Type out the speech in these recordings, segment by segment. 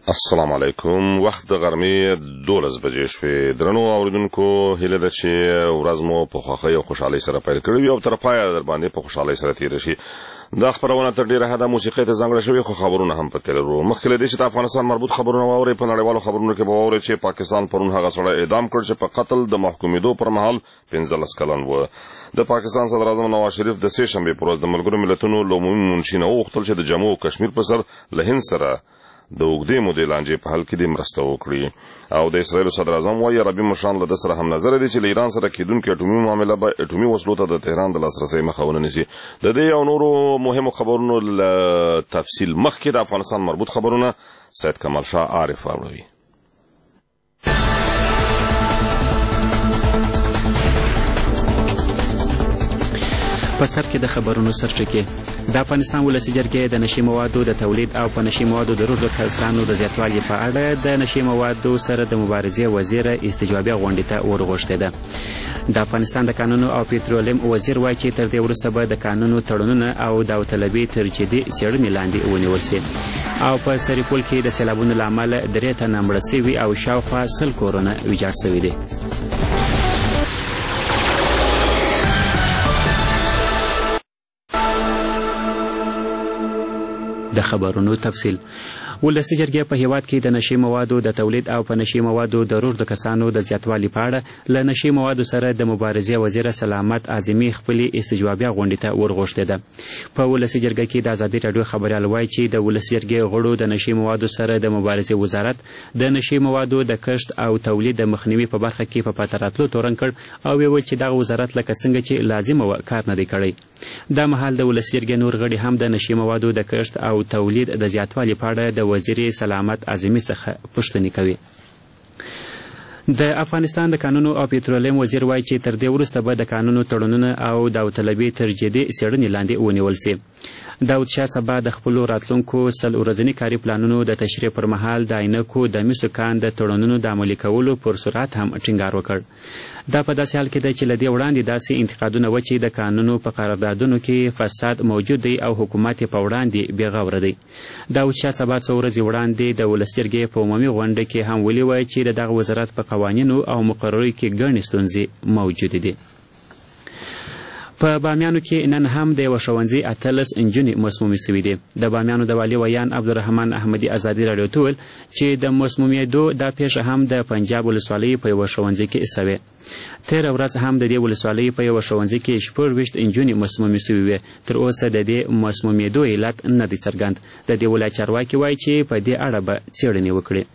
السلام علیکم. وخت د غرمې 12 بجې شوې. درنو اوریدونکو، هیله ده چې ورځ مو په خوښۍ او خوشحالۍ سره پیل کړې وي او تر پایه در باندې په خوشحالۍ سره تیر شي. دا خبرونه تر ډیره حده موسیقۍ ته ځانګړې شوې، خو خبرونه هم پکې لرو. مخکې له دې چې د افغانستان مربوط خبرونه واورئ، په نړیوالو خبرونو کې به واورئ چې پاکستان پرون هغه سړی اعدام کړ چې په قتل د محکومېدو پر مهال 15 کلن و. د پاکستان صدر اعظم نواز شریف د سې شنبې پر ورځ د ملګرو ملتونو لومړي منشي نه وغوښتل چې د جموں او کشمیر پر سر له هند سره د اوږدې مودې لانجې په حل کې د مرسته وکړي. او د اسرائیل صدر اعظم وايي عربي مشران له سره هم نظر دي چې له ایران سره کېدونکې اټومي معامله به اټومي وسلو ته د تهران د لاسرسي مخه ونه نیسي. د دې او نورو مهمو خبرونو تفصیل مخکې د افغانستان مربوط خبرونه سید کمال شاه عارف راوړي. په سر کې د خبرونو سرچکې. د افغانستان ولسي جرګې د نشي موادو د تولید او په نشي موادو د رودو کسانو د زیاتوالي په اړه د نشي موادو سره د مبارزې وزیر استجوابي غونډې ته ورغوښتې ده. د افغانستان د کانونو او پټرولیم وزیر وایي چې تر دې وروسته به د کانونو تړونونه او داوطلبي تر جدي څېړنې لاندې ونیول شي. او په سرپل کې د سیلابونو له امله 3 تنه مړه سوي او شاوخوا 100 کورونه ویجاړ سوي دي. د خبرونو تفصیل. ولسي جرګې په هیواد کې د نشي موادو د تولید او په نشي موادو د رود کسانو د زیاتوالي په اړه له نشي موادو سره د مبارزې وزیر سلامت اعظمي خپلې استجوابي غونډې ته ورغوښتې ده. په ولسي جرګې کې د ازادي راډیو خبریال وایي چې د ولسي جرګې غړو د نشي موادو سره د مبارزې وزارت د نشي موادو د کښت او تولید د مخنیوي په برخه کې په پاتې راتلو تورن کړ او ویل چې دغه وزارت لکه څنګه چې لازمه وه کار نه دی کړی. دا مهال د ولسي جرګې نور غړي هم د نشي موادو د کښت او تولید د زیاتوالي په اړه د وزیر سلامت اعظمي څخه پوښتنې کوي. د افغانستان د کانونو او پټرولیم وزیر وایي چې تر دې وروسته به د کانونو تړونونه او داوطلبي تر جدي څېړنې لاندې ونیول شي. داود شاه سبا د خپلو راتلونکو 100 ورځني کاري پلانونو د تشریح پر مهال د عینکو د مسو کان د تړونونو د عملي کولو پر سرعت هم ټینګار وکړ. دا په داسې حال کې ده چې له دې وړاندې داسې انتقادونه و چې د کانونو په قراردادونو کې فساد موجود دی او حکومت یې په وړاندې بې غوره دی. داود شاه سبا څو ورځې وړاندې د ولسي جرګې په عمومي غونډه کې هم ویلي وای چې د دغه وزارت په قوانینو او مقررو کې ګڼې ستونزې موجودې دي. په بامیانو کې نن هم د یوه ښوونځي 18 نجونې مسمومې سوي دي. د بامیانو د والي ویان عبدالرحمن احمدي ازادي راډیو ته وویل چې د مسمومېدو دا پیښه هم د پنجاب ولسوالۍ په یوه ښوونځي کې سوې. تېره ورځ هم د دې ولسوالۍ په یوه ښوونځي کې 24 نجونې مسمومې سوي وې. تر اوسه د دې مسمومېدو علت نه دی څرګند. د دې ولایت چارواکي وایي چې په دې اړه به څېړنې وکړي.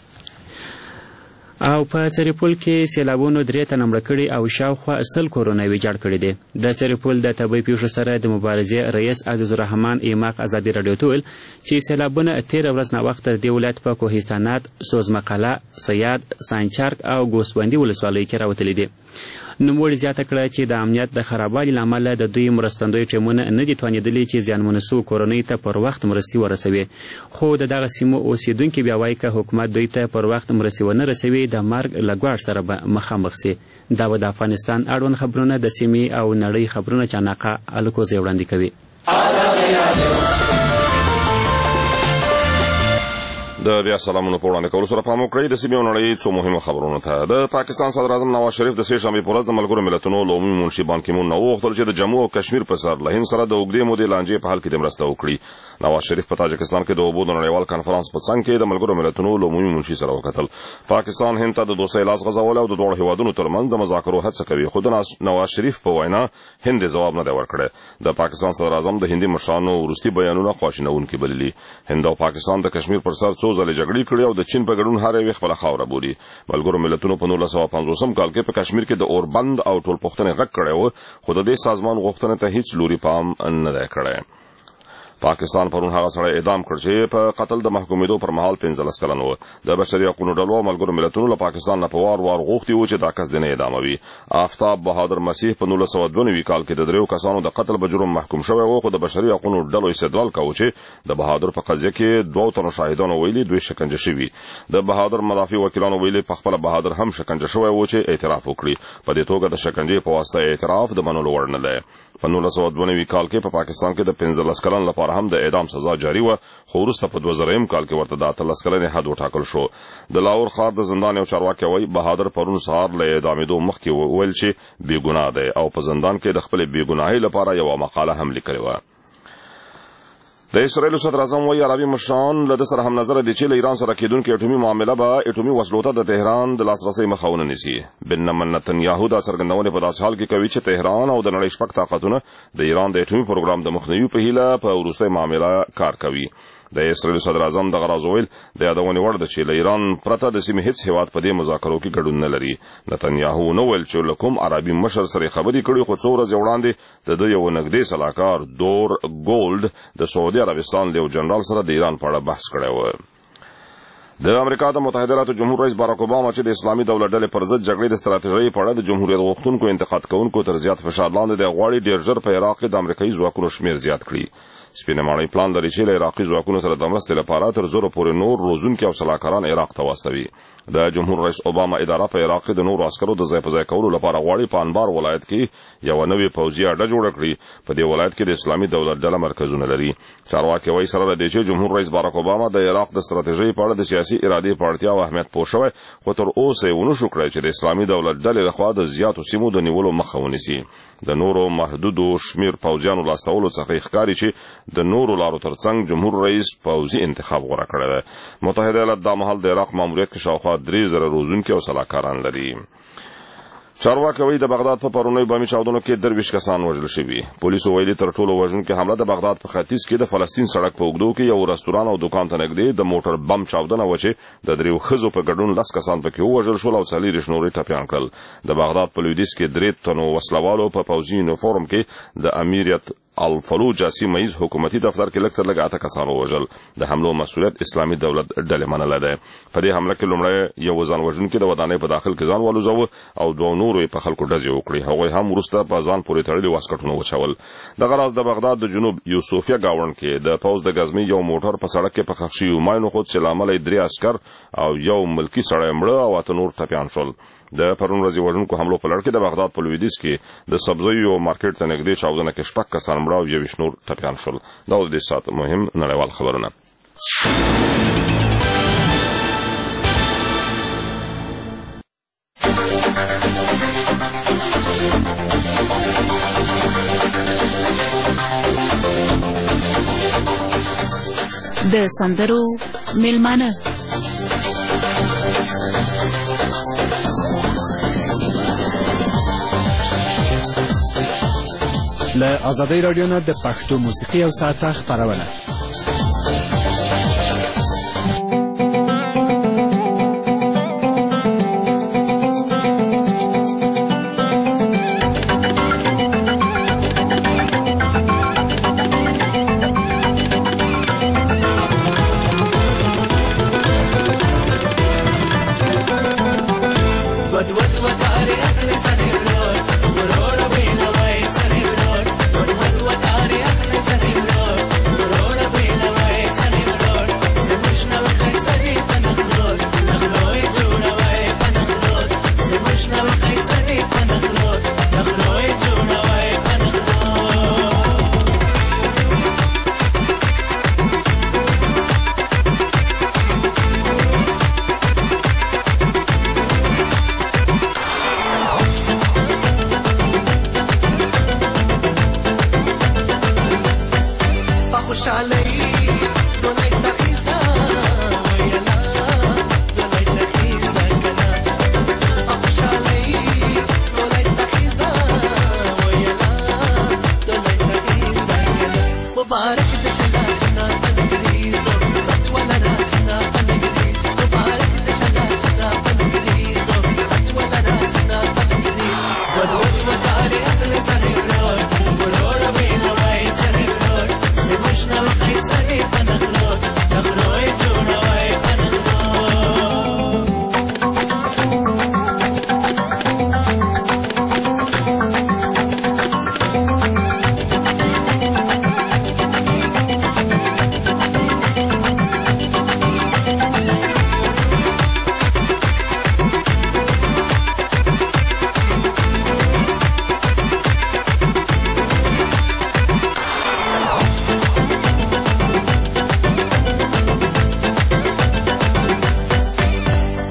او په سرپل کې سیلابونو 3 تنه مړه کړي او شاوخوا 100 کورونه ویجاړ کړي دي. د سرپل د طبیعي پیښو سره د مبارزې رئیس عزیز الرحمن ایماق ازادي راډیو ته ویل چې سیلابونه 13 ورځ نه وخت د ولایت په کوهستانات، سوزمقاله، سیاد، سانچارک او ګوسبندي ولسوالیو کې راوتلي دي. نوموړي زیاته کړه چې د امنیت د خرابوالي له امله د دوی مرستندوی ټیمونه نه دي توانېدلي چې زیانمنو سوو کورنیو ته پر وخت مرستې ورسوي. خو د دغه سیمو اوسېدونکي بیا وایي که حکومت دوی ته پر وخت مرستې ونه رسوي د مرګ له ګواښ سره به مخامخ سي. دا به د افغانستان اړوند خبرونه د سیمې او نړۍ خبرونه چاناقه الکوزی وړاندې کوي. د بیا سلامونو په وړاندې کولو سره پام وکړئ د سیمې او نړۍ څو مهمو خبرونو ته. د پاکستان صدر اعظم نواز شریف د سې شنبې په ورځ د ملګرو ملتونو لومړي منشي بان کی مون نه وغوښتل چې د جموں او کشمیر په سر له هند سره د اوږدې مودې لانجې په حل کې د مرسته وکړي. نواز شریف په تاجکستان کې د اوبو د نړیوال کنفرانس په څنګ کې د ملګرو ملتونو لومړي منشي سره وکتل. پاکستان هند ته د دوستۍ لاس غځولی او د دواړو هیوادونو ترمنځ د مذاکرو هڅه کوي. خو د نواز شریف په وینا هند ځواب نه دی ورکړی. د پاکستان صدر اعظم د هندي مشرانو وروستي بیانونه خواشینونکي بللي. هند او پاکستان د کشمیر پر سر څو ځلې جګړې کړې او د چین په ګډون هر یو خپله خاوره بولي. ملګرو ملتونو په 1950 کال کې په کشمیر کې د اوربند او ټولپوښتنې غږ کړی و، خو د دې سازمان غوښتنې ته هیڅ لوري پام نه دی کړی. پاکستان پرون هغه سړی اعدام کړ چې په قتل د محکومېدو پر مهال 15 کلن و. د بشري حقوقو ډلو ملګرو ملتونو له پاکستان نه په وار وار غوښتي وو چې دا کس دې نه اعداموي. آفتاب بهادر مسیح په 1992 کال کې د 3 کسانو د قتل په جرم محکوم شوی و، خو د بشري حقوقو ډلو استدلال کاوه چې د بهادر په قضیه کې 2 تنو شاهدانو ویلي دوی شکنجه شوي. د بهادر مدافع وکیلانو ویلي په خپل بهادر هم شکنجه شوی و چې اعتراف وکړي. په دې توګه د شکنجې په واسطه اعتراف د منلو وړ نه دی. په 1992 کال کې په پاکستان کې د 15 کلن لپاره هم د اعدام سزا جاری و، خو وروسته په 2000 کال کې ورته د 13 کلنې حد وټاکل شو. د لاهور ښار د زندان یو چارواکي وایي بهادر پرون سهار له اعدامېدو مخکې وویل چې بېګناه دی او په زندان کې د خپلې بېګناهۍ لپاره یوه مقاله هم لیکلې وه. د اسرائیلو صدر اعظم وایي عربي مشران له ده سره هم نظره دي چې له ایران سره کېدونکې اټومي معامله به اټومي وسلو ته د تهران د لاسرسۍ مخه ونه نیسي. بنیامین نتنیاهو دا څرګندونې په داسې حال کې کوي چې تهران او د نړۍ شپږ طاقتونه د ایران د اټومي پروګرام د مخنیوي په هیله په وروستۍ معامله کار کوي. د اسرائیل صدر اعظم دغه راز ویل د یادونې وړ ده چې له ایران پرته د سیمې هیڅ هیواد په دې مذاکرو کې ګډون نه لري. نتنیاهو نه ویل چې له کوم عربي مشر سره خبرې کړي، خو څو ورځې وړاندې د ده یو نږدې سلاکار دور ګولډ د سعودي عربستان له یو جنرال سره د ایران په اړه بحث کړی و. د امریکا د متحده ایالاتو جمهور رئیس باراک اوباما چې د اسلامي دولت ډلې پر ضد جګړې د ستراتیژۍ په اړه د جمهوریت غوښتونکو انتقاد کوونکو تر زیات فشار لاندې د غواړي ډېر ژر په عراق کې د امریکایي ځواکونو شمېر زیات کړي. سپینه ماڼۍ پلان لري چې له عراقي ځواکونو سره د مرستې لپاره تر زرو پورې نور روزونکي او سلاکاران عراق ته واستوي. د جمهور رئیس اوباما اداره په عراق کې د نورو عسکرو د ځای په ځای کولو لپاره غواړي په انبار ولایت کې یوه نوې پوځي اډه جوړه کړي. په دې ولایت کې د اسلامي دولت ډله مرکزونه لري. چارواکي وایي سره له دې چې جمهور رئیس باراک اوباما د عراق د ستراتیژۍ په اړه د سیاسي ارادې په اړتیا او اهمیت پوه شوی، خو تر اوسه یې ونشو کړی چې د اسلامي دولت ډلې لخوا د زیاتو سیمو د نیولو مخه ونیسي. د نورو محدودو شمیر پوځیانو لاستولو څخه ښکاري چې د نورو لارو ترڅنګ جمهور رئیس پوځي انتخاب غوره کړی دی. متحده ایالات دا مهال د عراق ماموریت کې شاوخوا 3000 روزونکي او سلاکاران لري. چارواکي وایي د بغداد په پرونیو بامي چاودنو کې 23 کسان وژل شوي. پولیسو ویلي تر ټولو وژونکې حمله د بغداد په ختیځ کې د فلسطین سړک په اوږدو کې یو رستوران او دکان ته نږدې د موټر بم چاودنه وه چې د 3 ښځو په ګډون 10 کسان پکې ووژل شول او 40 نور یې ټپیان کړل. د بغداد په لویدیځ کې 3 تنو وسلوالو په پوځي یونیفورم کې د امیریت الفلوجا سیمه ییز حکومتي دفتر کې لږ تر لږه 8 کسان ووژل. د حملو مسؤلیت اسلامي دولت ډلې منلی دی. په دې حمله کې لومړی یو ځان وژونکي د ودانۍ په داخل کې ځان والوځاوه او 2 نورو یې په خلکو ډزې وکړې. هغوی هم وروسته په ځان پورې تړلي واسکټونه وچول. دغه راز د بغداد د جنوب یوسفیه ګاونډ کې د پوځ د ګزمې یو موټر په سړک کې په ښخ شوي ماینو خود چې له امله 3 عسکر او یو ملکي سړی مړه او 8 نور ټپیان شول. د پرون ورځې وژونکو حملو په لړ کې د بغداد په لویدیځ کې د سبزیو مارکیټ ته نږدې چاودنه کې 6 کسان مړه او 21 نور ټپیان شول. دا د دې ساعت مهم نړیوال خبرونه. د سندرو میلمانه له ازادۍ راډیو نه د پښتو موسیقي او ساعته خپرونه. Aurora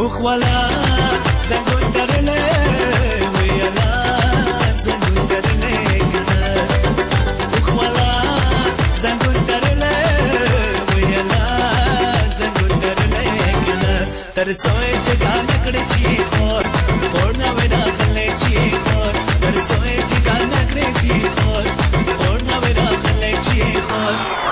وخوالا زنگون درله ویلا زنگون درله کنه وخوالا زنگون درله ویلا زنگون درله کنه ترسوی چگا نکڑی چی خور خور نوی داخله چی خور ترسوی چگا نکڑی چی خور خور نوی داخله چی خور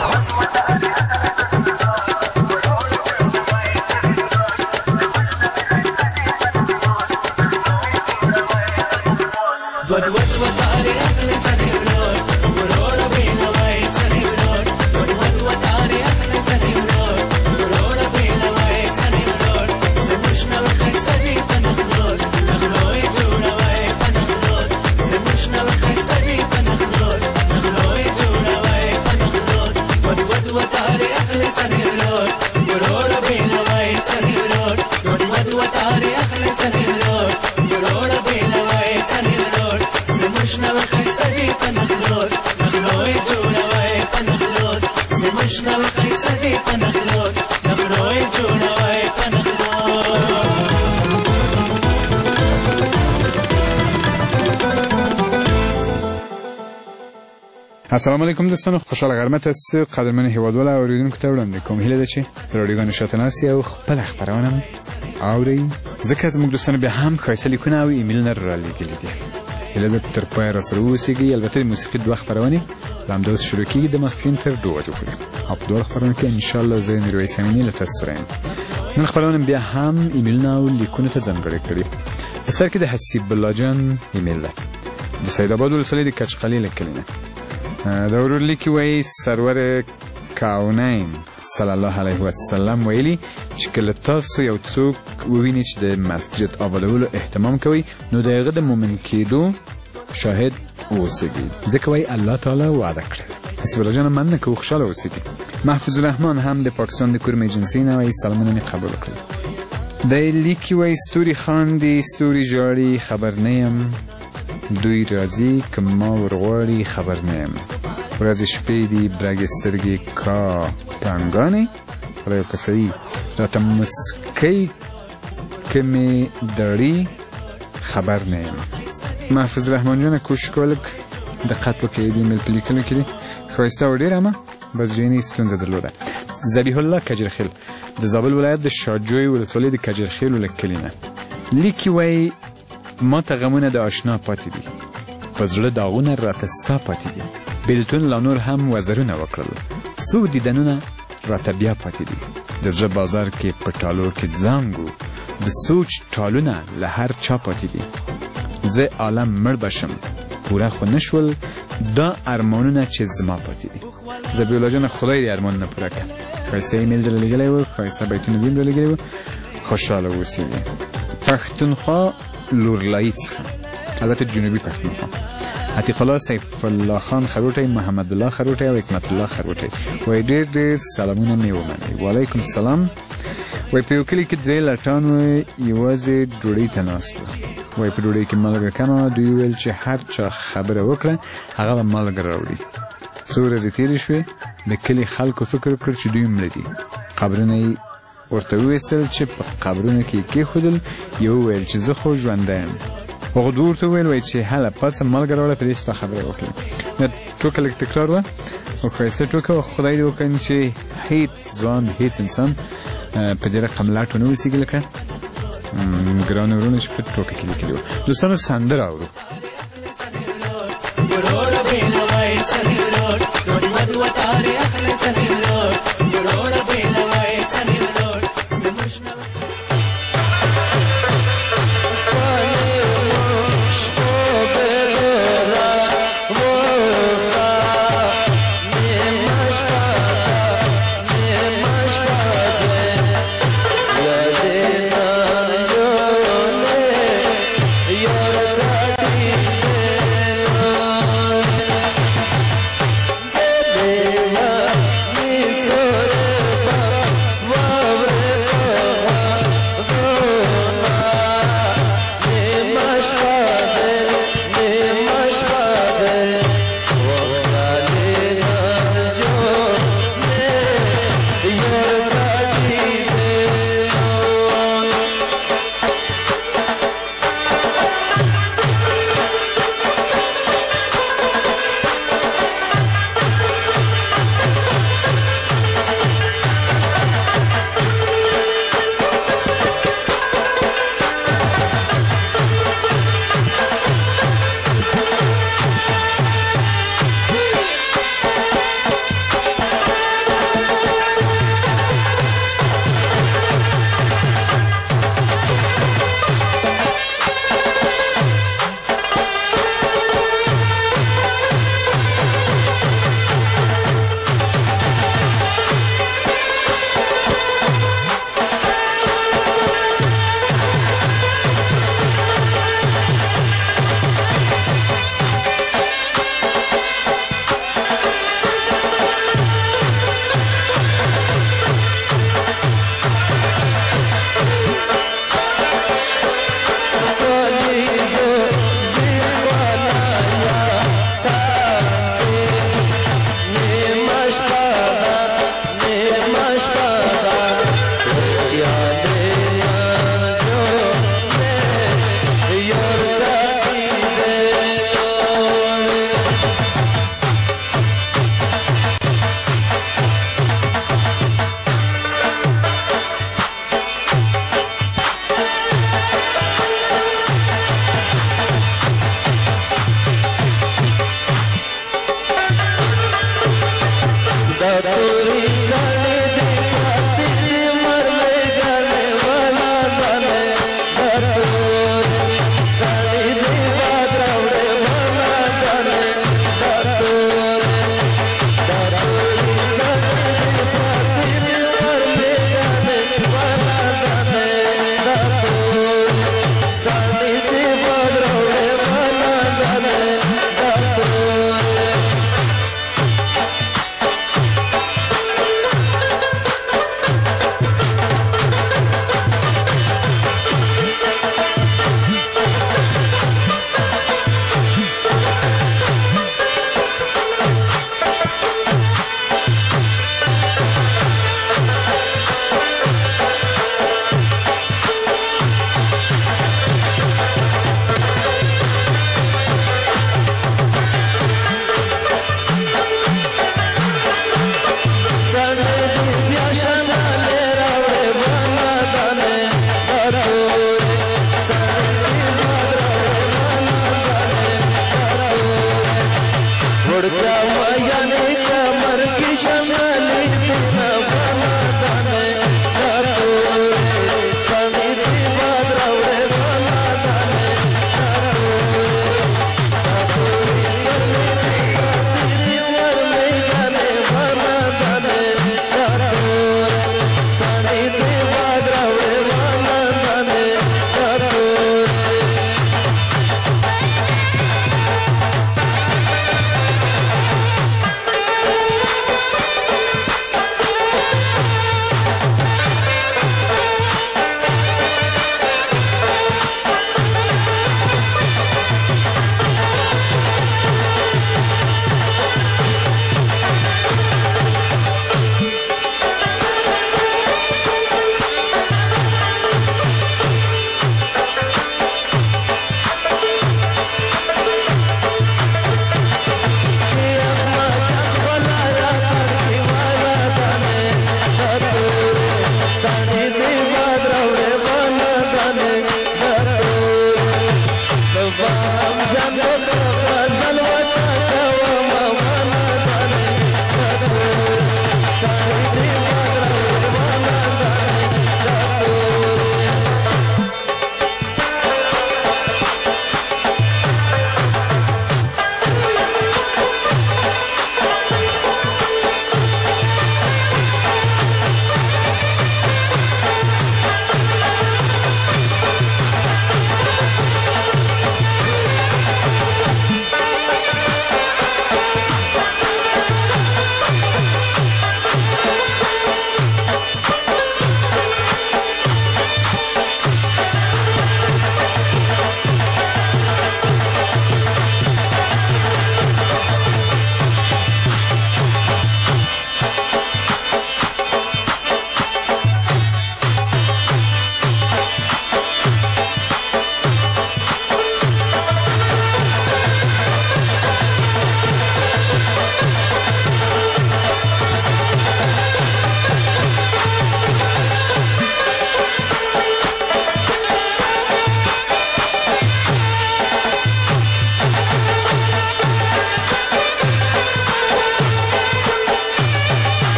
السلام علیکم دوستان، خوشحال غرمت است قدرمن هیوادوال اوریدونکو ته وړاندې کوم هیله ده چې رادیوګانو شاته ناست او خپل خبرونه اورئ. ځکه زموږ دوستانو بیا هم ښایسته لیکونه او ایمیلونه رالیږلي دي. هیله ده تر پایه راسره واوسیږئ. البته د موسیقي دوه خپرونې له همداسې شروع کېږي د ماسپښین تر 2 بجو پورې، او په دواړو خپرونو کې انشاءالله زه میرویس امیني له تاسو سره یم. نن خپرونه بیا هم ایمیلونه او لیکونو ته ځانګړې کړي. په سر کې د حسیب الله جان ایمیل ده، د سیدآباد ولسوالۍ د کچقلي له کلي نه. د ورور لیکي وایي سرور کاونین صلی الله علیه وسلم ویلي چې کله تاسو یو څوک ووینئ چې د مسجد آبادولو اهتمام کوي نو د هغه د مؤمن کېدو شاهد اوسئ، ځکه وایي الله تعالی وعده کړې. حسیب الله جان مننه که خوشحاله اوسئ. محفوظ الرحمن هم د پاکستان د کورم ایجنسۍ نه وایي سلامونه مې قبول کړل. د لیکي وایي ستوري خاندي ستوري ژاړي خبر نه یم، دوی راځي که ما ورغواړي خبر نه یم، ورځې شپې دي برګې سترګې کا پړانګانې خدای که صحیح راته مسکۍ که مې دړي خبر نه یم. محفوظ رحمان جان کوشش کولک دقت وکړئ د ایمیل په لیکلو کې دي ښایسته و ډېر، اما بس جینې ستونزه درلوده. ذبیح الله کجرخیل د زابل ولایت د شاجوی ولسوالۍ د کجرخیلو له کلي نه لیکي وایي ما ته غمونه د آشنا پاتې دي، په زړه داغونه راته ستا پاتې دي، بیلتون لا نور هم وزرونه وکړل، څو دیدنونه راته بیا پاتې دي، د زړه بازار کې په ټالو کې زانګو د سوچ ټالونه له هر چا پاتې دي، زه عالم مړ بشم پوره خو نشول دا ارمانونه چې زما پاتې دي. ذبیح الله جان خدای دې ارمانونه پوره کړه. ښایسته ایمیل دې رالیږلی و، ښایسته بیتونه دې رالیږلي و، خوشحاله اوسئ. پښتونخوا لورلایي څخه، البته جنوبي پښتونخوا، عتیق الله سیف الله خان خروټی، محمد الله خروټی او حکمت الله خروټی وایي ډېر ډېر سلامونه مې ومنئ. وعلیکم السلام. وایي په یو کلي کې 3 لټان یوازې ډوډۍ ته ناست و. وایي په ډوډۍ کې مالګه کمه، دوی ویل چې هر چا خبره وکړه هغه به مالګه راوړي. څو ورځې تېرې شوې، د کلي خلکو فکر وکړ چې دوی مړه دي، قبرونه یې ورته وویستل چې په قبرونه کې یې کېښودل، یو وویل چې زه خو ژوندی یم. هغه دوی ورته وویل وایي چې هله پاڅه مالګه راوړه په دې چې تا خبره وکړې. دا ټوکه لږ تکرار وه او ښایسته ټوکه وه. خدای دې وکړي چې هیڅ ځوان هیڅ انسان په دې رقم لاټ ونه اوسېږي لکه ګرانو وروڼو چې په ټوکه کې لیکلي وه. دوستانو سندره اورو.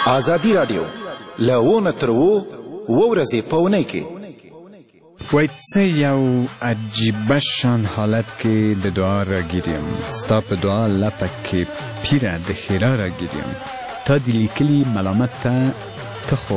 ازادي راډیو له 1 تر 2 ورځې په اونۍ کې وای څه یو عجیبه شان حالت کې د دعا راګیریم ستا په دعا لپه کې پیره د ښېرا راګیریم تا دې لیکلي ملامت ته خو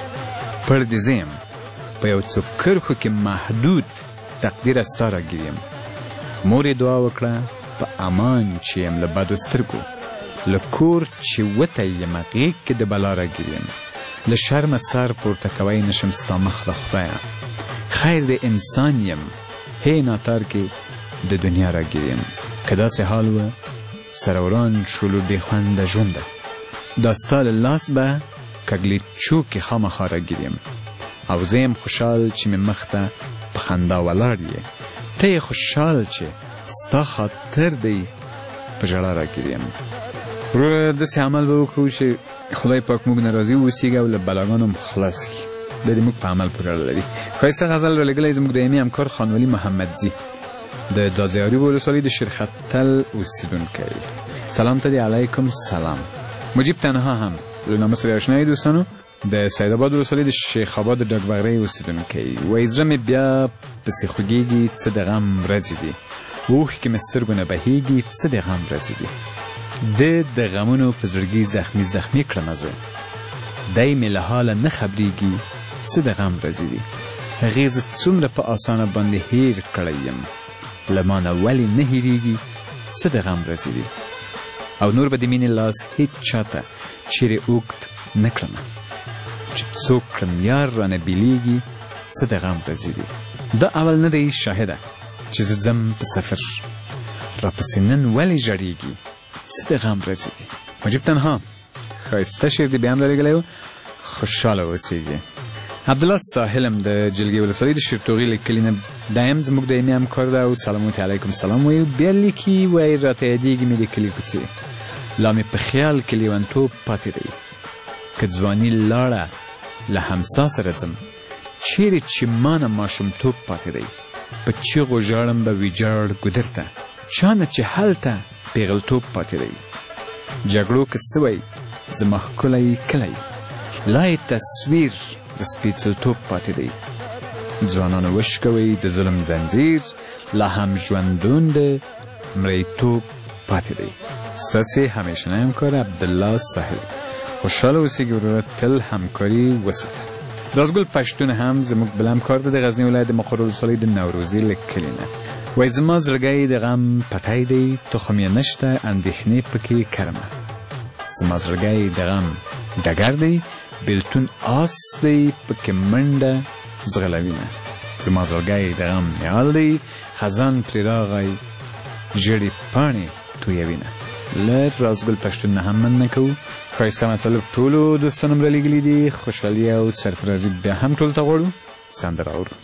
پر دې زه یم په یو څو کرښو کې محدود تقدیره ستا راګیریم مور یې دعا وکړه په امان چې یم له بدو سترګو له کور چې وتی یم غېږ کې د بلا راګیریم له شرمه سر پورته کوی نشم ستا مخ له خدایه خیر د انسان یم هی ناتار کې د دنیا راګیریم که داسې حال و سره وران شولو بې خونده ژونده دا ستا له لاس به کږلې چوکې خامخا راګیریم او زه یم خوشحال چې مې مخ ته په خندا ولاړ یې ته یې خوشحال چې ستا خاطر دی په ژړا راګیریم وروره داسې عمل به وکړو چې خدای پاک موږ نه راضي واوسېږي او له بلاګانو مو خلاص کړي دا د موږ په عمل پورې اړه لري ښایسته غزل رالیږلی زموږ دایمي همکار خانولي محمدزي د ځاځیاري ولسوالۍ د شیرخطل اوسېدونکی سلام ته دی علیکم سلام مجیب تنها هم له نامه سره اشنایي دوستانو د سیدآباد ولسوالۍ د شیخ آباد د ډاکبغرۍ اوسېدونکی وایي زړه مې بیا پسې خوږېږي څه د غم ورځې دي اوښکې مې سترګو نه بهېږي څه د غم ورځې دي د غمونو په زړګي زخمي کړمه زه دی مې له حاله نه خبرېږي څه د غم ورځې دي هغې زه څومره په اسانه باندې هیر کړی یم له ما نه ولې نه هېرېږي څه د غم ورځې دي او نور به د مینې لاس هېڅ چاته چیرې اوږد نه کړمه چې څوک کړم یار رانه بېلېږي څه د غم ورځې دي دا اول نه دی شاهده چې زه ځم په سفر راپسې نن ولې ژړېږي څه د غم ورځې دي مجیب تنها ښایسته شعر دې بیا هم رالیږلی و خوشحاله اوسېږي عبدالله ساحلم د جلګې ولسوالۍ د شیرتوغي له کلي نه دایم زموږ دایمي همکار ده او سلامات علیکم سلام وایي بیا لیکي وایي راته یادېږي مې د کلي کوڅې لا مې په خیال کې لیونتوب پاتې دی که ځواني لاړه له همسا سره ځم چیرې چې ما نه ماشومتوب پاتې دی په چیغو ژاړم به ویجاړ ګودر ته چا نه چې هلته پیغلتوب پاتې دی جګړو که څه وی زما ښکلی کلی لا یې تصویر د سپېڅلتوب پاتې دی ځوانانو وشکوئ د ظلم زنځیر لا هم ژوندون د مریتوب پاتې دی ستاسې همیشنی همکار عبدالله ساحل خوشحاله اوسېږي وروره تل همکاري وساته رازګل پښتون هم زموږ بل همکار ده د غزني ولایت د مقر ولسوالۍ د نوروزي له کلي نه وایي زما زړګی د غم پټی دی تخم یې نشته اندېښنې پکې کرمه زما زړګی د غم ډګر دی بیلتون آس دی پکې منډه ځغلوینه زما زړګی د غم نیال دی خزان پرې راغی ژړې پاڼې تویوینه له رازګل پښتون نه هم مننه کوو ښایسته مطلب ټولو دوستانو م رالیږلي دي خوشحالي او سرفرازي بیا هم ټولو ته غواړو سندره اورو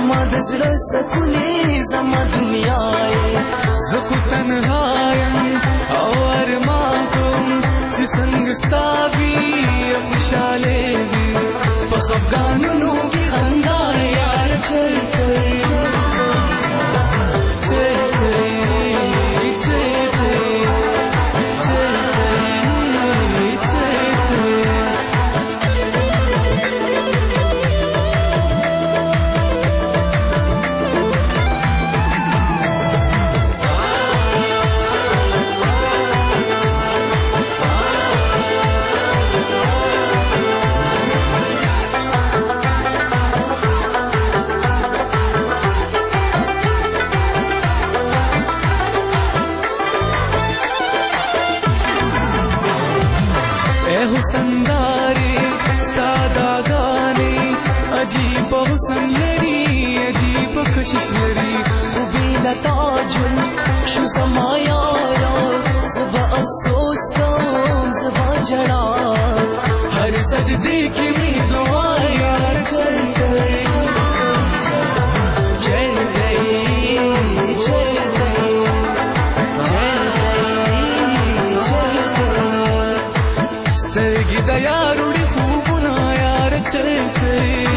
زما د زړه سکونې زما دنیا یې زه خو تنها یم او ارمان کوم چې څنګه ستا وي خوشحالې وي په خفګانونو کې خندا یار چرته عجیب حسن لري عجیب کشش لري خو بېله تا ژوند شو زما یارا زه به افسوس کوم زه به ژړا هر سجدې کې مې دعا یار چرته سترګې د یار وړي خوبونه یار چرته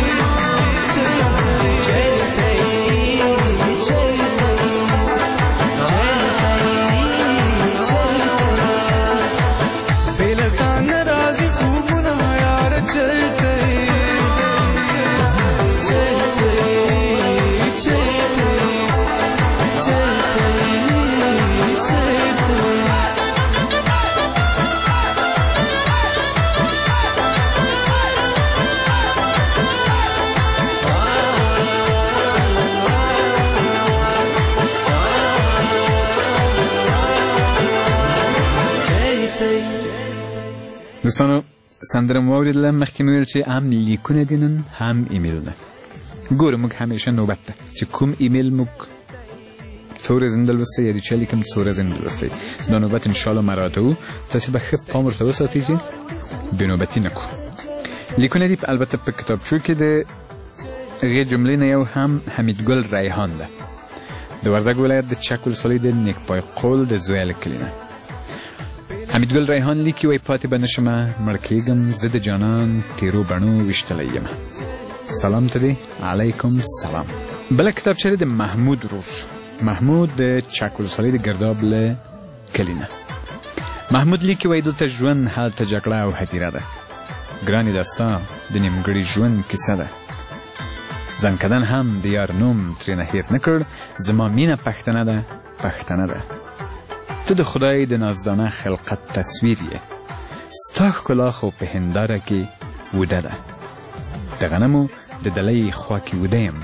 دوستانو سندره مو واورېدله مخکې مې ویل چې هم لیکونه دي نن هم ایمیلونه ګوره موږ همیشه نوبت ده چې کوم ایمیل موږ څو ورځې نه لوستی یا د چا لیکم څو ورځې نه لوستی دا نوبت انشاءالله مراته تاسې به ښه پام ورته وساتئ چې بېنوبتي نه کړو لیکونه دي البته په کتابچو کې د هغې جملې نه یو هم حمیدګل ریحان ده د وردګ ولایت د چک ولسوالۍ د نیکپای قول د زویل کلي نه حمیدګل ریحان لیکي وایي پاتې به نشمه مړ کېږم زه د جانان تیرو بڼو ویشتلی یمه سلام ته دی علیکم سلام بله کتابچه د محمود ورور محمود د چک ولسوالۍ د ګرداب له کلي نه محمود لیکي وایي دلته ژوند هلته جګړه او هدیره ده ګرانې دا ستا د نیمګړي ژوند کیسه ده زنګ کدن هم د یار نوم ترېنه هیر نه کړ زما مینه پښتنه ده پښتنه ده ته د خدای د نازدانه خلقت تصویر یې ستا ښکلا خو په هنداره کې وده ده د غنمو د دلۍ خوا کې وده یم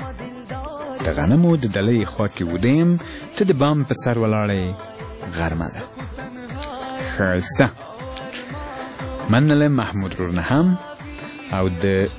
د غنمو د دلۍ خوا کې وده یم ته د بام په سر ولاړې غرمه ده ښایسته مننه محمود ورور نه هم او د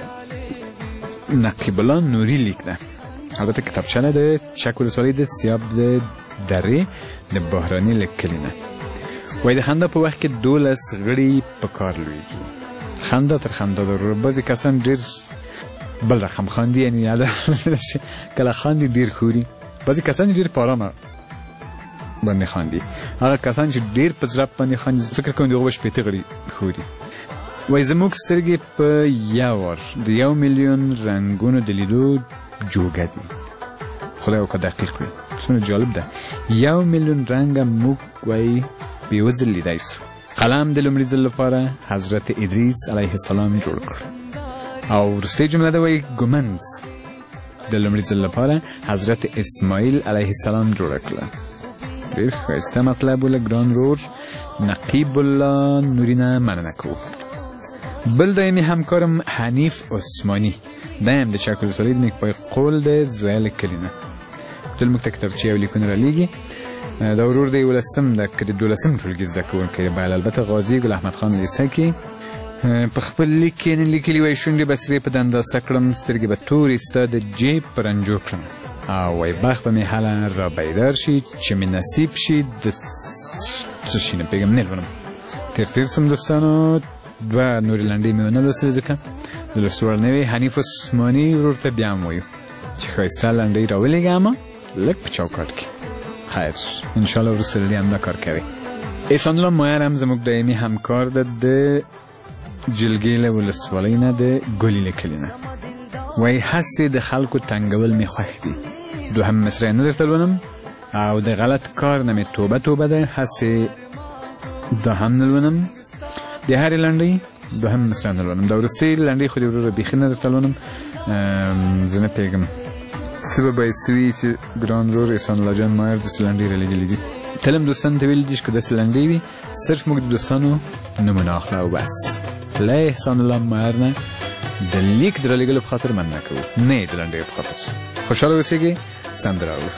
نقیب الله نوري لیک ده البته کتابچه نه د چک ولسوالۍ د سیاب د درې د بحراني له کلي نه وایي د خندا په وخت کې 12 غړي په کار لویږي خندا تر خندا ضرور بعضې کسان ډېر بل رقم خاندي یعنې یاده کله خاندي ډېر خوري بعضې کسان ډېر په ارامه باندې خاندي هغه کسان چې ډېر په زړه باندې خاندي فکر کوم د هغوی به شپېته غړي خوري وایي زموږ سترګې په یو وار د 1 میلیون رنګونو د لیدو جوګه دي خدای وکړه دقیق وي څومره جالب ده 1 میلیون رنګه موږ وایي په یوه ځل لیدی سو قلم د لومړي ځل لپاره حضرت ادریس علیه السلام جوړ کړ او وروستۍ جمله ده وایي ګمنز د لومړي ځل لپاره حضرت اسماعیل علیه السلام جوړه کړه ډېر ښایسته مطلب وله ګران ورور نقیب الله نوري نه مننه کوو بل دایمي همکارم حنیف عثماني دا هم د چک ولسوالۍ د نیکپای قول د زویل کلي نه ټول موږ ته کتابچې او لیکونه رالیږي دا ورور دی 12 د 12 ټولګي زده کوونکی دی بل البته غازي ګل احمد خان لیسه کې په خپل لیک کې لیکلي وایي شونډې به سرې په دنداسه کړم سترګې به تورې ستا د جیب په رنجو کړم او وایي بخت به مې هله را بیدار شي چې مې نصیب شي د څه شي نه پوهېږم نه لولم تیر سم دوستانو دوه نورې لنډۍ مې ونه لوستلې ځکه د لوستو وړ نه وې حنیف عثماني ورور ته بیا هم وایو چې ښایسته لنډۍ راولېږم لږ په چوکاټ کې خیر انشاءالله وروسته د دې هم دا کار کوي. احسان الله مایر هم زموږ دایمي همکار ده د جلګې له ولسوالۍ نه د ګلي له کلي نه وایي هسې د خلکو تنګول مې خوښ دي. دوهم مصرع نه درته لولم او د غلط کار نه مې توبه ده هسې دا هم نه لولم د هرې لنډۍ دوهم مصرع نه لولم. دا وروستۍ لنډۍ خو دې وروره بیخي نه درته لولم زه نه پوهېږم څه به بایسته وي چې ګران ورور احسان الله جان مایر داسې لنډۍ رالیږلي دي. تل هم دوستانو ته ویلي دي چې که داسې لنډۍ وي صرف موږ د دوستانو نومونه اخله او بس له احسان الله مایر نه د لیک د رالیږلو په خاطر مننه کوو نه یې د لنډیو په خاطر. خوشحاله اوسېږئ سندره اورو.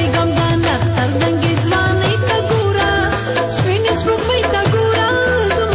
Zuma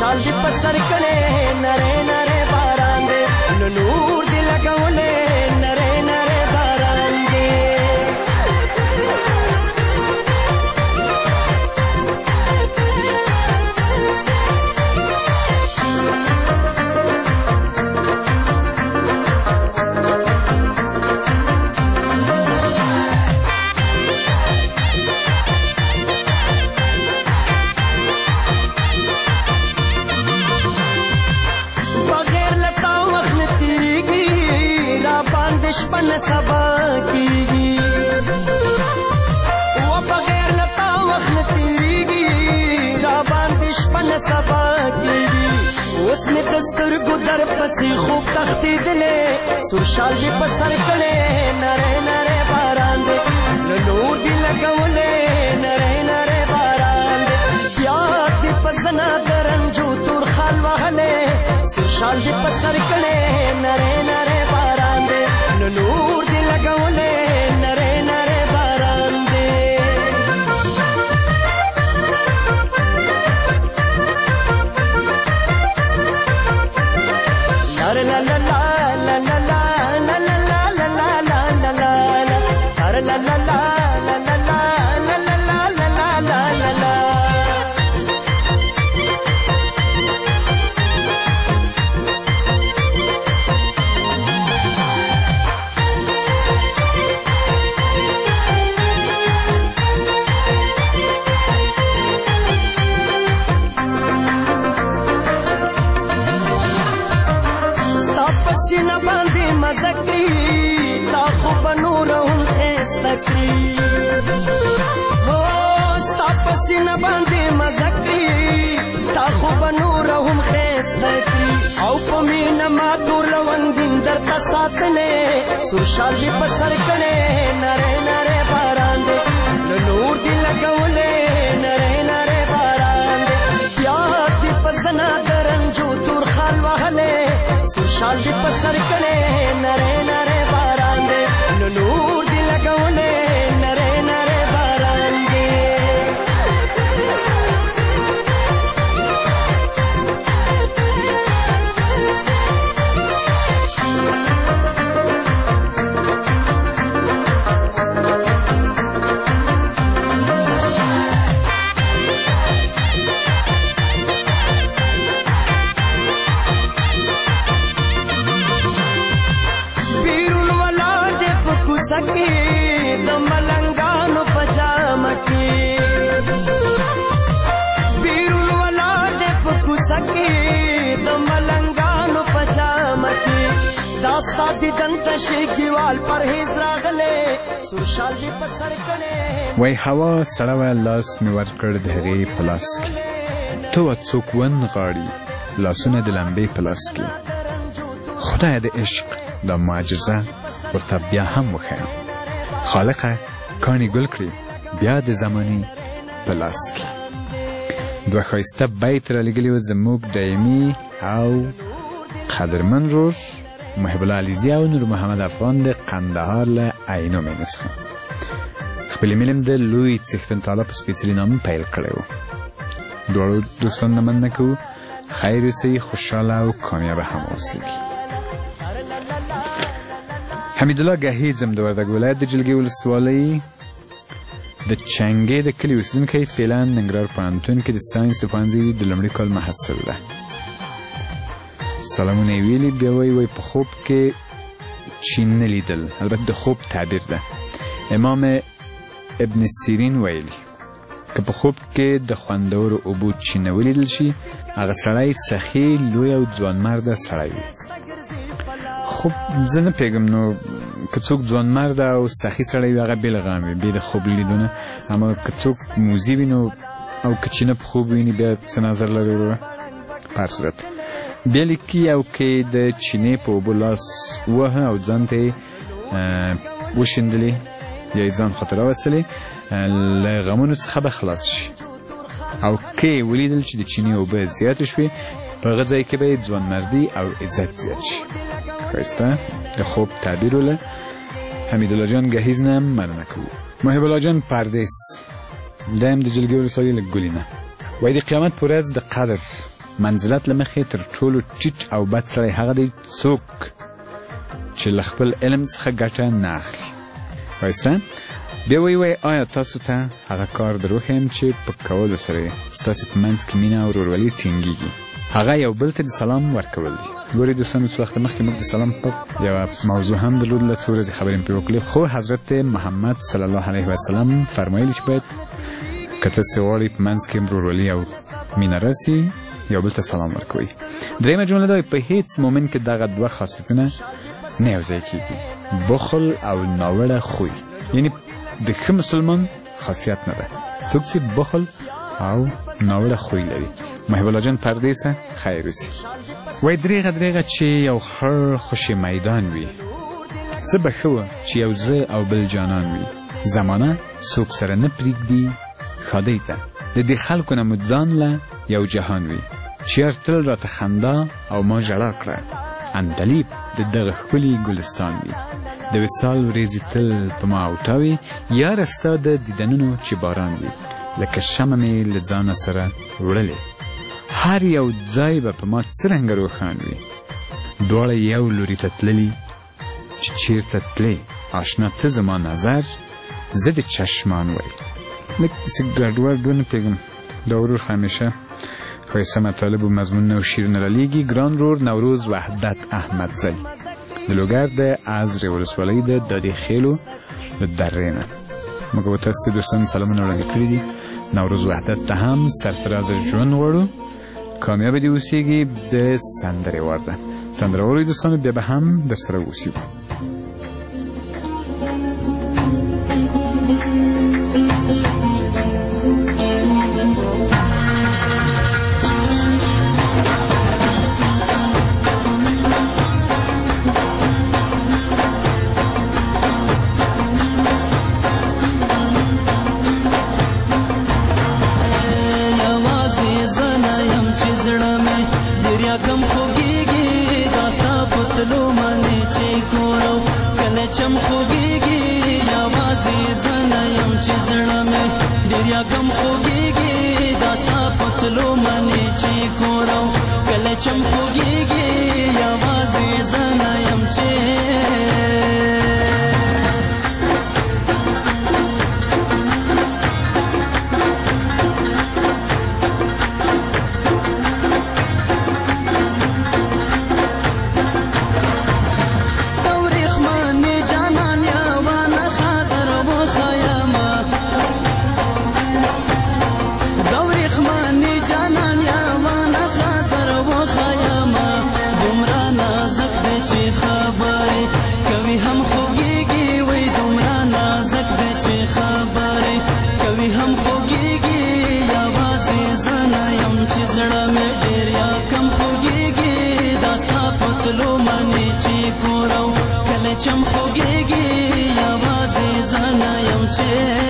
شال دی پسر کړي نره نره باران دی نور دی لګولې نره نره باران دی شپن سبا کیږي و بغیر لتا وخت تیریږي را باندې شپن سبا کیږي اوس مې دستر ګدر پسې خوب تختې دلې سور شال دې په سر کړې نره نره باران دې نور دې لګولې نره نره باران دې بیا دې په زنا درنجو تور خال وهلې سور شال دې په سر کړې نره نره باران دې نور دی لګولې نره نره باران دی لا لا لا لا لا لا لا لا لا لا لا لا لا لا لا لا سینه باندې مزکری تا خو بنور هم خستکری او ستا په سینه باندې مزکری تا خو بنور هم خستکری او په مینه ما تور لوندین درته ساتلې سور شال دې په سر کړې نره نره باران دې نور دې لګولې نره نره باران دې بیا دې په زنا درنجو تور خال وهلې شال دی پسر کړي نره نره باران دی نور دی لګولې نره نره باران دی د ملنګانو پجامه کې بیرون ولاد په کوڅه کې د ملنګانو پجامه کې داستا دي دنته شګیوال پرهیز راغله سور شال دې په سر کړي وای هوا سړه وه لاس مې ورکړ د هغې په لاس کې ته څوک ونغاړي لاسونه د لمبې په لاس کې خدای د عشق دا معجزه ورته بیا هم وښیم خالقه کاڼي ګل کړي بیا د زمانې په لاس کې دوه ښایسته بیت رالیږلي وو زموږ دایمي او قدرمن ورور محب الله علیزي او نور محمد افغان د قندهار له عینو مینې څخه خپلې ملم د لوی څښتن تعالی په سپېڅلي نامه پیل کړی و دواړو دوستانو نه مننه کوو خیر اوسئ خوشحاله او کامیابه هم اوسیږي حمیدالله گهیزم د وردګ ولایت د جلگې ولسوالۍ د چنګې د کلي اوسېدونکی فعلا ننګرهار پوهنتون کې د ساینس د پوهنځي د لومړي کال محصل ده سلامونه یې ویلي بیا وایي په خوب کې چین نه لیدل البته د خوب تعبیر ده امام ابن سیرین ویلي که په خوب کې د خوندورو اوبو چینه ولیدل شي هغه سړی سخي لوی او ځوانمرده سړی وي خوب زه نه پوهېږم نو که څوک ځوانمرده او سخي سړی وي هغه بې له غم وي بې د خوب لیدونه اما که څوک موزي وي نو او که چینه په خوب ویني بیا څه نظر لري وروره په هر صورت بیا لیکي او که د چینې په اوبو لاس ووهه او ځان ته یې وشیندلې یا یې ځان خواته راوستلې له غمونو څخه به خلاص شي او که یې ولیدل چې د چینې اوبه زیاتې شوې په هغه ځای کې به یې ځوانمردي او عزت زیات شي ښایسته د خوب تعبیر وله حمیدالله جان گهیز نه هم مننه کوو محب الله جان پردیس دا هم د جلګې ولسوالۍ له ګلي نه وایي د قیامت په ورځ د قدر منزلت له مخې تر ټولو ټیټ او بد سړی هغه دی څوک چې له خپل علم څخه ګټه نه اخلي. ښایسته بیا وایي آیا تاسو ته هغه کار در وښیم چې په کولو سره ستاسې په منځ کې مینه او ورورولي ټینګېږي؟ هغه یو بل ته د سلام ورکول دي. ګورئ دوستانو څه وخت مخکې موږ د سلام په یوه موضوع هم درلودله، څو ورځې خبرې مې پرې وکړې، خو حضرت محمد صلی الله علیه وسلم فرمایلي چې باید که تاسې غواړئ په منځ کې ورورولي او مینه راسي یو بل ته سلام ورکوئ. درېیمه جمله دا په هیڅ مومن کې دغه دوه خاصیتونه نه یوځای کېږي، بخل او ناوړه خوی. یعنی د ښه مسلمان خاصیت نه ده څوک چې بخل او ناوړه خوی لري. محب الله جان پردیسه خیر اوسي. وایي درېغه چې یو خړ خوشي میدان وي، څه به ښه وه چې یو زه او بل جانان وي. زمانه څوک سره نه پرېږدي ښادۍ ته، د دې خلکو نه مو ځان له یو جهان وي. چیر تل راته خندا او ما ژړا کړه، اندلیب د دغه ښکلي ګلستان وي. د وصال ورېځې تل په ما اوټاوي، یاره ستا د دیدنونو چې باران وي. لکه شمع مې له ځانه سره وړلې، هر یو ځای به په ما څرنګه روښان وي. دواړه یو لوري ته تللي چې چیرته تلې آشنا ته زما نظر زه د چشمان وی. لږ داسې ګډوډ ونه پوهېږم دا ورور همیشه ښایسته مطالب و مضمونونه او شعرونه رالیږي. ګران رور نوروز وحدت احمدزی د لوګر د ازرې ولسوالۍ د دادي خیلو د درې نه موږ به تاسو ته دوستان سلامونه وړاندې کړي دي. نوروز وحدت ته هم سرفرازه ژوند غواړو، کامیابه دې اوسېږي. د سندرې وار ده، سندره واورئ دوستانو، بیا به هم در سره اوسېږو. چم خوږیږي یوازې زه نه یم چې زړه مې ډېر یاګم خوږیږي دا ستا په تلو منې چې ګورم کله چم خوږیږي یوازې زه نه یم چې چم خوږیږي یوازې زه نه یم چې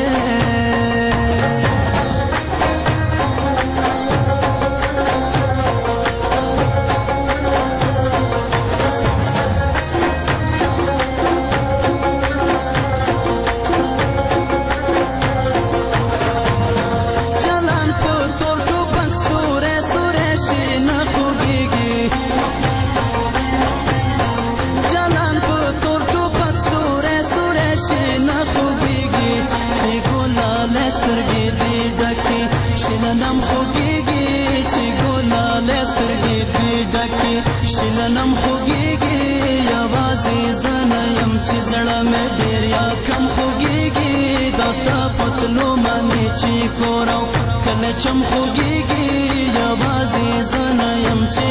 شلنم خوږیږي چې ګلاله سترګې دې ډکې شلنم خوږیږي یوازې زه نه یم چې زړه مې ډېر یا کم خوږیږي دا ستا په تلو منې چې ګورم کله چم خوږیږي یوازې زه نه یم چې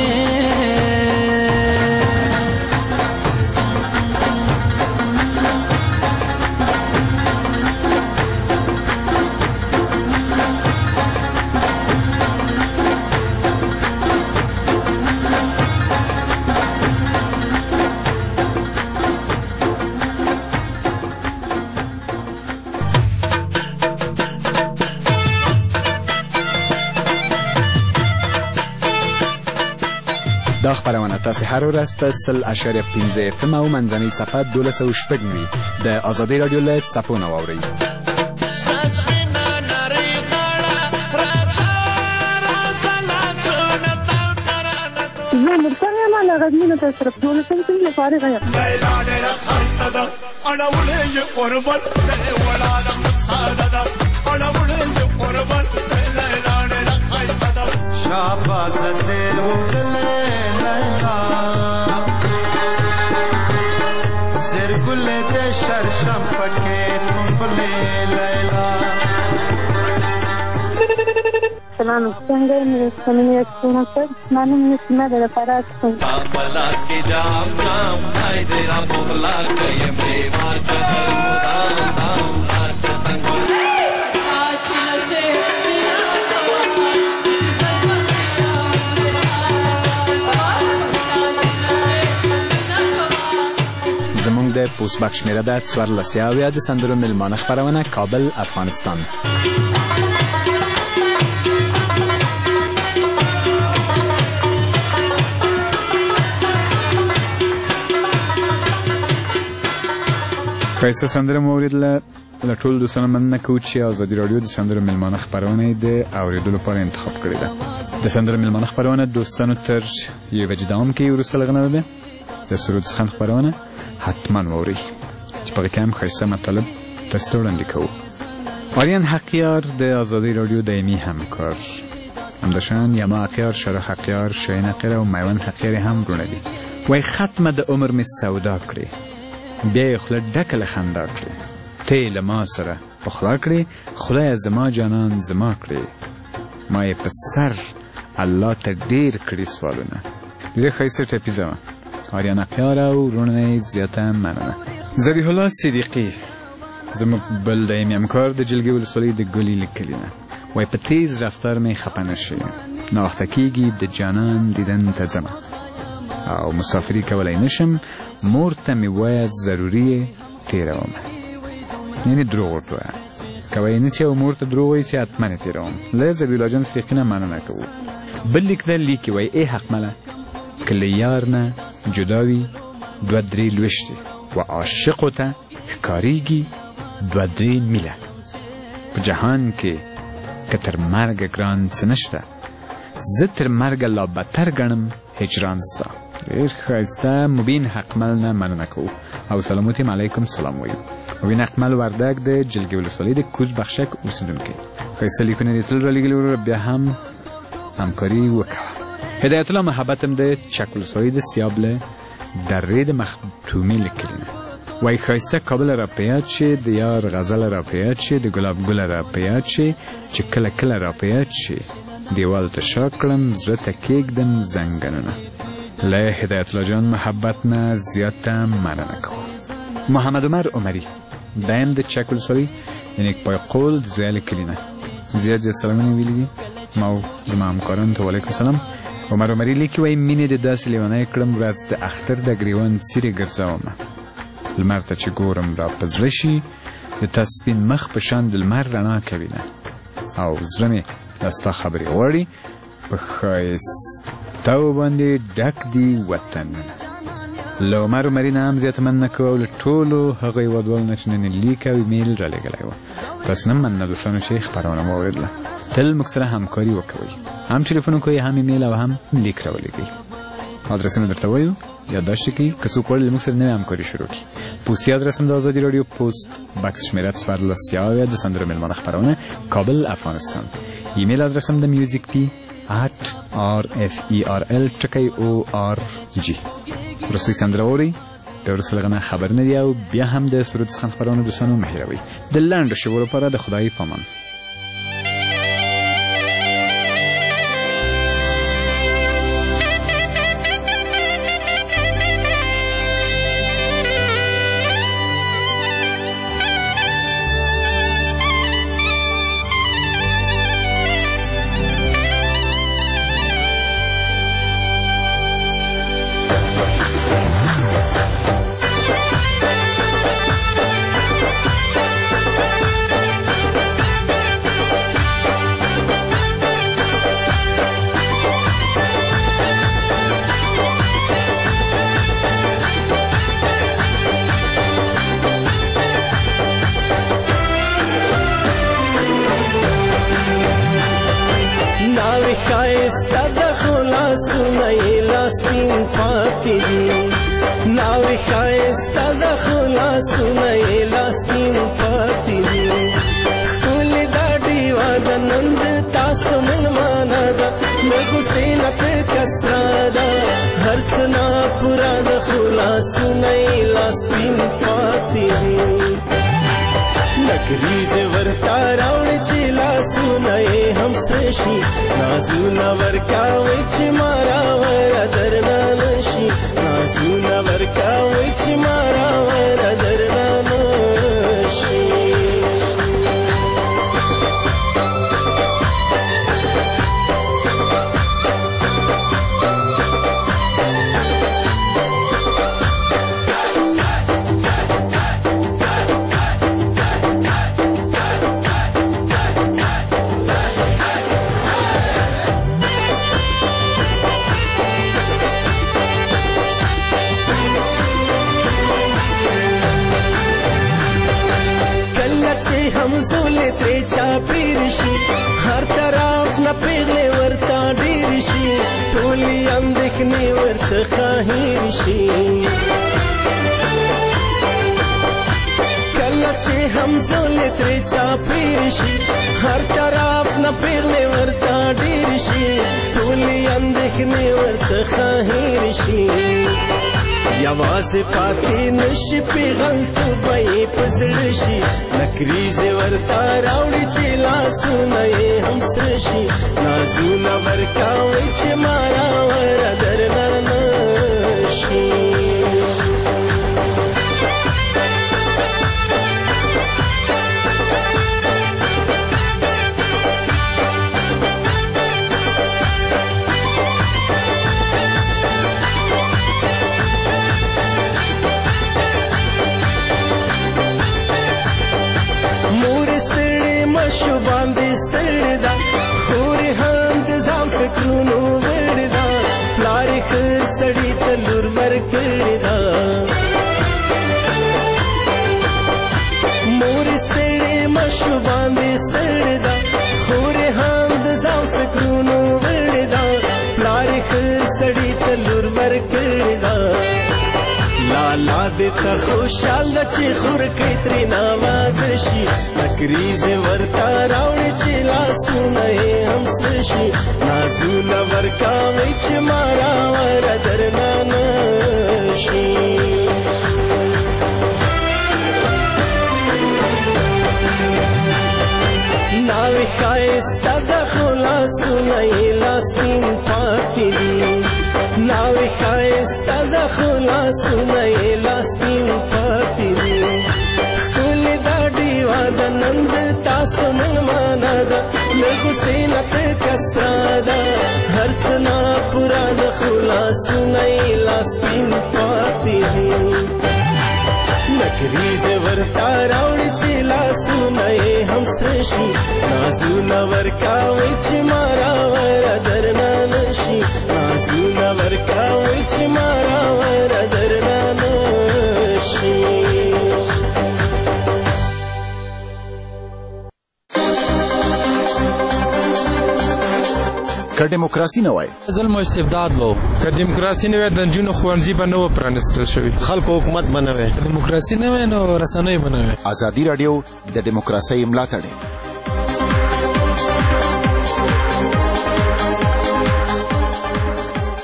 دا خبرونه تاسو هر ورځ په 100.15 FM او منځنۍ صفحه 1290 د آزادۍ رادیو له څپونه واورئ. سسپینا نری غاړه راځه راځه لاسونه زه مرسل یم هغه مینه ته صرف 12 څنګه فارغه یم لیلا ډېره ښایسته ده اړولې یې قربان دی ولاړه مساله ده اړولې یې قربان دی لیلا ډېره ښایسته ده شاباس دې وکړلې لیلا زرګلې دې شرشم پکې تمبلې لیلا سلام څنګه مې سمې څنګه څه مانه مې سمه ده فرات پلاس کې جام جام هاي دې را بولا کې مې واټه مدام دام آشا څنګه زمونږ د پوسټ باکس شمیره ده 14 د سندرو میلمانه خپرونه کابل افغانستان. ښایسته سندره مو اورېدله. له ټولو دوستانو مننه کوو چې ازادي راډیو د سندرو میلمانه خپرونه د اورېدو لپاره انتخاب کړې ده. د سندرو میلمانه خپرونه دوستانو تر یوې بجې دوام کوي. وروسته له هغه نه ده د سرود څخه خپرونه حتما واورئ چې په هغې کې هم ښایسته مطالب تاسو ته وړاندې کوو. آریان حقیار د ازادي راډیو دایمي همکار، همداشان یما حقیار، شارع حقیار، شاهین حقیار او میوند حقیار هم وروڼه دي. وایي ختمه د عمر مې سودا کړې، بیا یې خوله ډکه له خندا کړې، ته یې له ما سره پخلا کړې، خوله یې زما جانان زما کړې، ما یې په سر الله ته ډېر کړي سوالونه. ډېره ښایسته ټپیزه وه. آریان حقیار او وروڼه یې زیاته مننه. ذبیح الله صدیقي زموږ بل دایمي همکار د جلګې ولسوالۍ د ګلي له کلي نه، وایي په تیز رفتار مې خفه نه شي، ناوخته کېږي د جانان دیدن ته ځمه او مسافري کولی نشم، مور ته مې وایه ضروري یې تېروم. یعنې دروغ ورته وایه، که وایې نسي او مور ته دروغ وایي چې حتما یې تېروم. له ذبیح الله جان صدیقي نه مننه کوو. بل لیک ده لیکي وایي ای حقمله که له یار نه جدا وي 2-3 لوشتې و عاشقو ته ښکارېږي 2-3 میله. په جهان کې که تر مرګه ګران څه نشته، زه تر مرګه لا بدتر ګڼم هجران ستا. ډېر ښایسته. مبین حقمل نه مننه کوو او سلاموتیم علیکم سلام وایو. مبین حقمل وردګ د جلګې ولسوالۍ د کوز بخشک اوسېدونکی. ښایسته لیکونه دې تل رالیږلي وروره، بیا هم همکاري وکړه. هدایت الله محبت هم د چک ولسوالۍ د سیاب له درې د مختومي له کلي نه، وایي ښایسته کابل را په یاد شي، د یار غزل را په یاد شي، د ګلاب ګله را په یاد شي، چې کله کله را په یاد شي، دیوال ته شا کړم زړه ته کېږدم زنګنونه. له هدایت الله جان محبت نه زیاته مننه کوو. محمد عمر عمري دایم د چک ولسوالۍ یعنې پای قول د زویه له کلي نه زیات سلامونه ویلي دي. ما او زما همکارانو ته وعلیکم سلام. عمر عمري لیکي وایي مینې د داسې لیونی کړم ورځ د اختر د ګریوان څیرې ګرځومه، لمر ته چې ګورم را په زړه شي، د تا سپین مخ په شان د لمر رڼا کوینه، او زړه مې له ستا خبرې غواړي، په ښایسته باندې ډک دي وطنونه. له عمر عمري نه هم زیاته مننه کوو او له ټولو هغو هېوادوالو نه چې نن یې لیک او ایمیل رالیږلی و. تاسو نه مننه دوستانو چې خپرونه مو اورېدله. تل موږ سره همکاري وکوئ، هم ټلیفون وکوئ، هم ایمیل او هم لیک راولیږئ. ادرسونه درته وایو، یادداشت کړئ که څوک غواړي له موږ سره نوې همکاري شروع کړي. پوستي ادرس هم د ازادي راډیو پوسټ باکس شمیره 14 د سندرو میلمانه خپرونه کابل افغانستان. ایمیل ادرس هم د میوزیک پی @rferl.org. وروستۍ سندره واورئ، بیا وروسته له هغه نه خبر نه دي او بیا هم د سرود څخه خپرونه دوستانو مه هېروئ. د لنډو شیبو لپاره د خدای پامان. شایسته زخلا لاسونه یې لاس سپین پاتې دي ناوې ښایسته ده خو لاسونه یې لاس سپین پاتې دي ښکلې دا ډیوه ده نن د تاسو مېلمانه ده له غوسې نه تکه سره ده هر څه ناپوره ده خو لاسونه یې لاس سپین پاتې دي نکریزې ورته راوړې چې لاسونه یې هم سره شي نازونه ورکوئ چې ما راوره درنه نه شي نازونه ورکوئ چې ما راوره درنه نه شي همزولې ترې چاپېر شي هر طرف نه پیغلې ورته ډېر شي ټولې اندېښنې ورڅخه هېر شي کله چې همزولې ترې چاپېر شي هر طرف نه پیغلې ورته ډېر شي ټولې اندېښنې ورڅخه هېر شي یوازې پاتې نشي پیغلتوب به یې په زړه شي نکریزې ورته راوړي چې لاسونه یې هم سره شي نازونه ورکوئ چې ما راوره درنه نه شي شو باندې ستړې ده خورې هم د ځان فکرونو وړې ده پلار یې ښه سړي ته لور ورکړې ده مور یې ستړې مشو باندې ستړې ده خورې هم د ځان فکرونو وړې ده پلار یې ښه سړي ته لور ورکړې ده لالا دې ته خوشحال ده چې خورکۍ ترېنه واده شي نکریزې ورته راوړې چې لاسونه یې هم سره شي نازونه ورکوئ چې ما راوره درنه نه شي ناوې ښایسته ده خو لاسونه یې لاس سپین پاتې دي ناوې ښایسته ده خو لاسونه یې لاس سپین پاتې دي ښکلې دا ډیوه ده نن د تاسو مېلمانه ده له غوسې نه تکه سره ده هر څه ناپوره ده خو لاسونه یې لاس سپین پاتې دي نکریزې ورته راوړي چې لاسونه یې هم سره شي نازونه ورکوئ چې ما راوره درنه نه شي نازونه ورکوئ چې ما راوره درنه نه شي که ډیموکراسي نه وای ظلم او استبداد به که ډیموکراسي نه وای د نجونو ښوونځي به نه و پرانیستل شوي خلکو حکومت به نه وای ډیموکراسي نه وای نو رسنۍ به نه وای ازادي راډیو د ډیموکراسۍ ملاتړ